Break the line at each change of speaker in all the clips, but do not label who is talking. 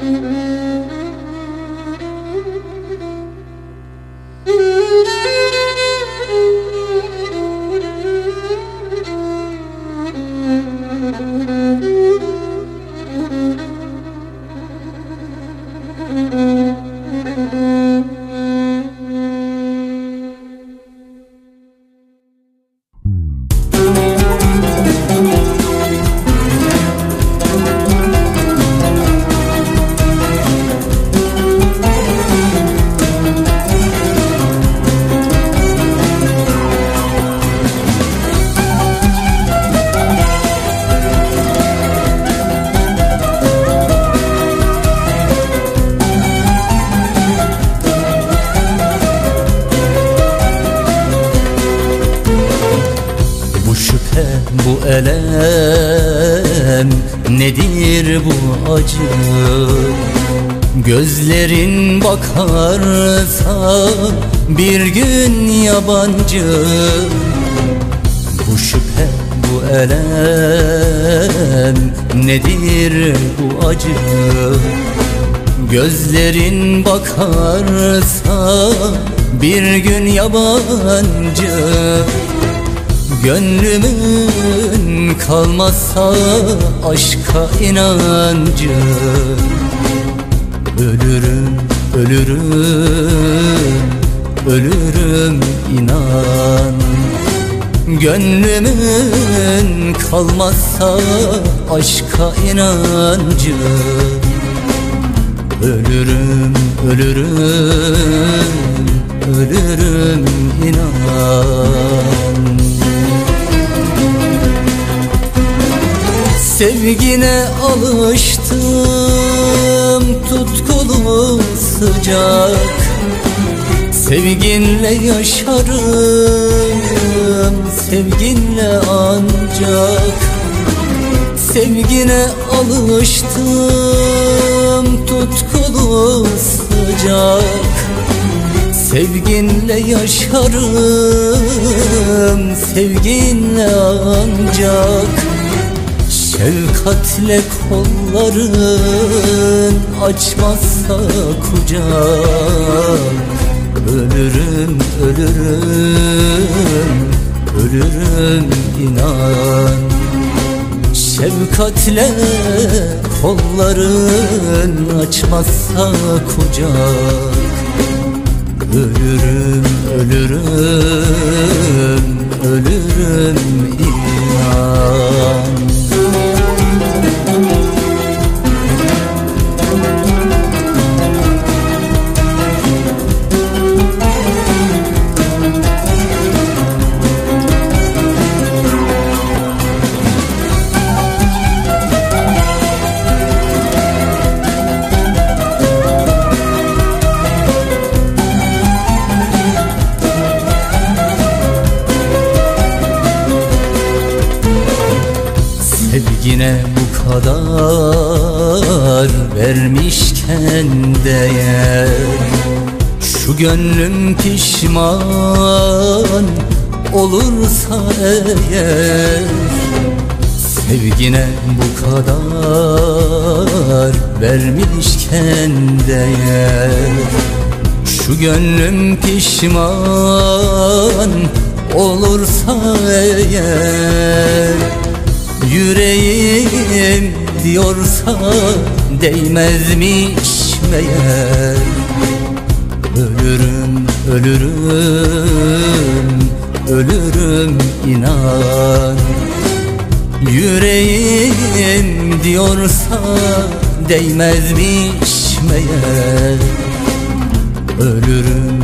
Bu elem nedir bu acı? Gözlerin bakarsa bir gün yabancı. Bu şüphe, bu elem nedir bu acı? Gözlerin bakarsa bir gün yabancı. Gönlümün kalmazsa aşka inancı. Ölürüm, ölürüm, ölürüm inan. Gönlümün kalmazsa aşka inancı. Ölürüm, ölürüm, ölürüm inan. Sevgine alıştım, tutkulu sıcak. Sevginle yaşarım, sevginle ancak. Sevgine alıştım, tutkulu sıcak. Sevginle yaşarım, sevginle ancak. Şefkatle kolların açmazsa kucak. Ölürüm, ölürüm, ölürüm inan. Şefkatle kolların açmazsa kucak. Ölürüm, ölürüm, ölürüm inan. Sevgine bu kadar vermişken değer, şu gönlüm pişman olursa eğer. Sevgine bu kadar vermişken değer, şu gönlüm pişman olursa eğer. Yüreğim diyorsa değmezmiş meğer. Ölürüm, ölürüm, ölürüm inan. Yüreğim diyorsa değmezmiş meğer. Ölürüm,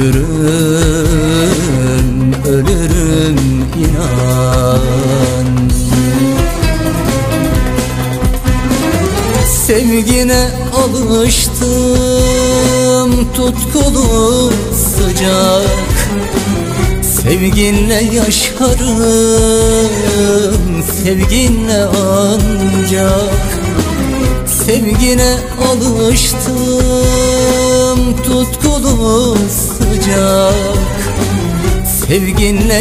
ölürüm, ölürüm inan. Sevgine alıştım, tutkulu sıcak. Sevginle yaşarım, sevginle ancak. Sevgine alıştım, tutkulu sıcak. Sevginle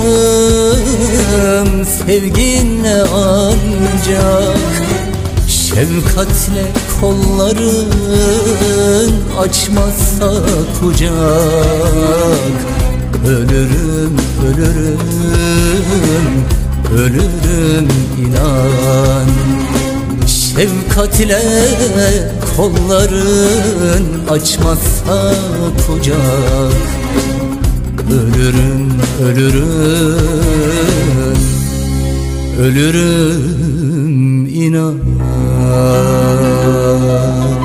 yaşarım, sevginle ancak. Şefkatle kolların açmazsa kucak, ölürüm, ölürüm, ölürüm inan. Şefkatle kolların açmazsa kucak, ölürüm, ölürüm, ölürüm inan.